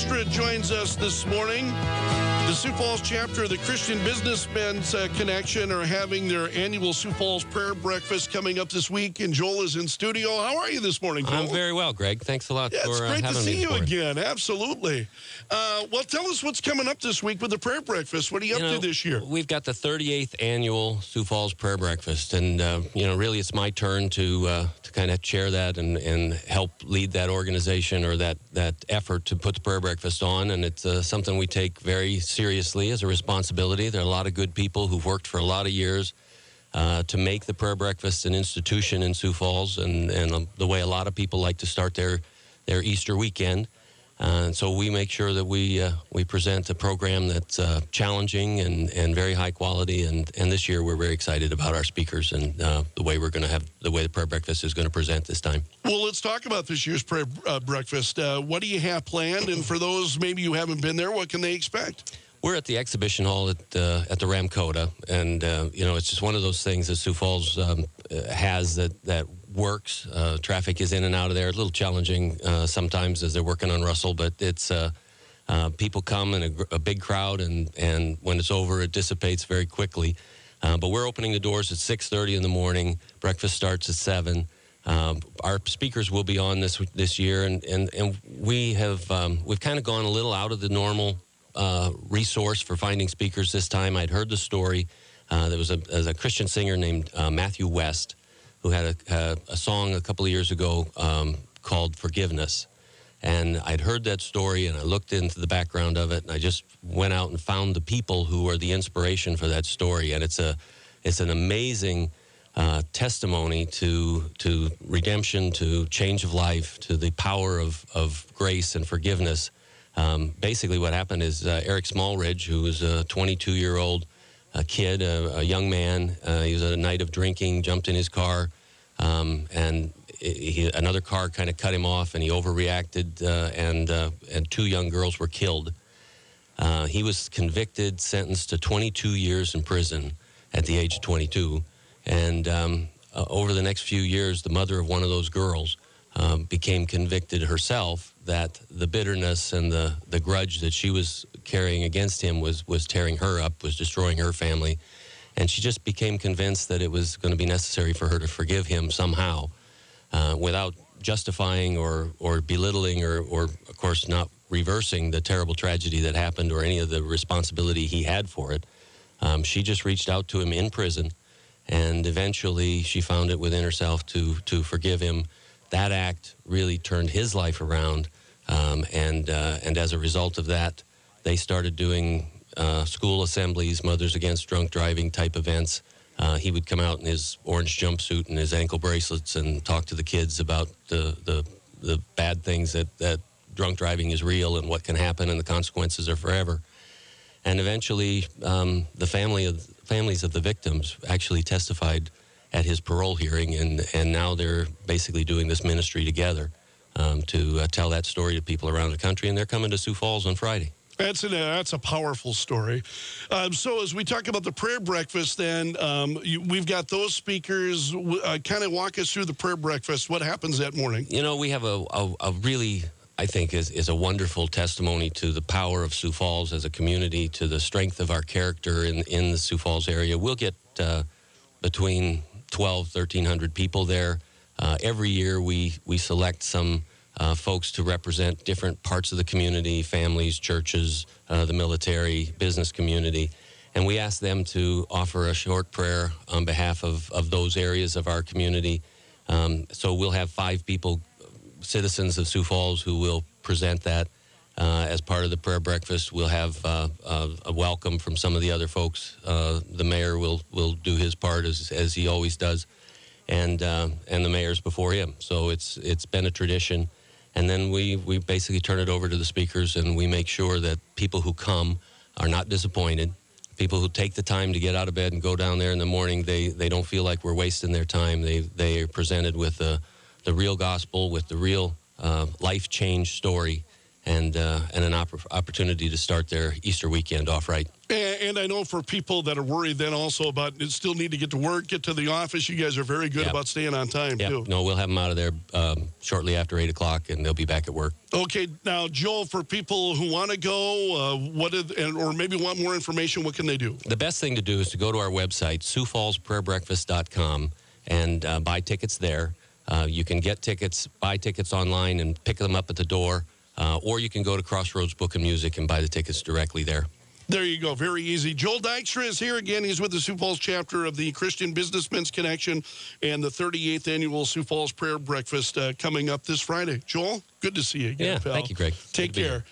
Extra joins us this morning. The Sioux Falls chapter of the Christian Businessmen's Connection are having their annual Sioux Falls Prayer Breakfast coming up this week, and Joel is in studio. How are you this morning, Joel? I'm very well, Greg. Thanks a lot for having me. It's great to see you again. Absolutely. Well, tell us what's coming up this week with the Prayer Breakfast. What are you up to this year? We've got the 38th annual Sioux Falls Prayer Breakfast, and really it's my turn to kind of chair that and help lead that organization or that effort to put the Prayer Breakfast on, and it's something we take very seriously as a responsibility. There are a lot of good people who've worked for a lot of years to make the Prayer Breakfast an institution in Sioux Falls, and the way a lot of people like to start their Easter weekend. And so we make sure that we present a program that's challenging and very high quality. And this year we're very excited about our speakers and the way the Prayer Breakfast is going to present this time. Well, let's talk about this year's Prayer Breakfast. What do you have planned? And for those maybe who haven't been there, what can they expect? We're at the exhibition hall at the Ramkota, and it's just one of those things that Sioux Falls has that works. Traffic is in and out of there. It's a little challenging sometimes as they're working on Russell, but it's people come in a big crowd, and when it's over, it dissipates very quickly. But we're opening the doors at 6:30 in the morning. Breakfast starts at 7. Our speakers will be on this year, and we've kind of gone a little out of the normal resource for finding speakers this time. I'd heard the story. There was a Christian singer named Matthew West who had a song a couple of years ago called Forgiveness. And I'd heard that story, and I looked into the background of it, and I just went out and found the people who are the inspiration for that story. And it's an amazing testimony to redemption, to change of life, to the power of grace and forgiveness. Basically what happened is Eric Smallridge, who was a 22-year-old kid, a young man, he was at a night of drinking, jumped in his car, and another car kind of cut him off, and he overreacted, and 2 young girls were killed. He was convicted, sentenced to 22 years in prison at the age of 22, and over the next few years, the mother of one of those girls became convicted herself that the bitterness and the grudge that she was carrying against him was tearing her up, was destroying her family. And she just became convinced that it was going to be necessary for her to forgive him somehow, without justifying or belittling or, of course, not reversing the terrible tragedy that happened or any of the responsibility he had for it. She just reached out to him in prison, and eventually she found it within herself to forgive him. That act really turned his life around, and as a result of that, they started doing school assemblies, Mothers Against Drunk Driving type events. He would come out in his orange jumpsuit and his ankle bracelets and talk to the kids about the bad things that drunk driving is real and what can happen and the consequences are forever. And eventually, the families of the victims actually testified at his parole hearing, and now they're basically doing this ministry together to tell that story to people around the country, and they're coming to Sioux Falls on Friday. That's a powerful story. So as we talk about the prayer breakfast, then we've got those speakers. Kind of walk us through the prayer breakfast. What happens that morning? We have a really, I think, is a wonderful testimony to the power of Sioux Falls as a community, to the strength of our character in the Sioux Falls area. We'll get between 1,300 people there. Every year we select some folks to represent different parts of the community, families, churches, the military, business community. And we ask them to offer a short prayer on behalf of those areas of our community. So we'll have 5 people, citizens of Sioux Falls, who will present that as part of the prayer breakfast. We'll have a welcome from some of the other folks. The mayor will do his part as he always does, and the mayor's before him. So it's been a tradition. And then we basically turn it over to the speakers, and we make sure that people who come are not disappointed. People who take the time to get out of bed and go down there in the morning, they don't feel like we're wasting their time. They are presented with the real gospel, with the real life change story, and an opportunity to start their Easter weekend off right. And I know for people that are worried then also about still need to get to work, get to the office, you guys are very good about staying on time, too. No, we'll have them out of there shortly after 8 o'clock, and they'll be back at work. Okay. Now, Joel, for people who want to go, or maybe want more information, what can they do? The best thing to do is to go to our website, SiouxFallsPrayerBreakfast.com, and buy tickets there. You can get tickets, buy tickets online, and pick them up at the door. Or you can go to Crossroads Book and Music and buy the tickets directly there. There you go. Very easy. Joel Dykstra is here again. He's with the Sioux Falls chapter of the Christian Businessmen's Connection and the 38th annual Sioux Falls Prayer Breakfast coming up this Friday. Joel, good to see you again, pal. Thank you, Greg. Take care.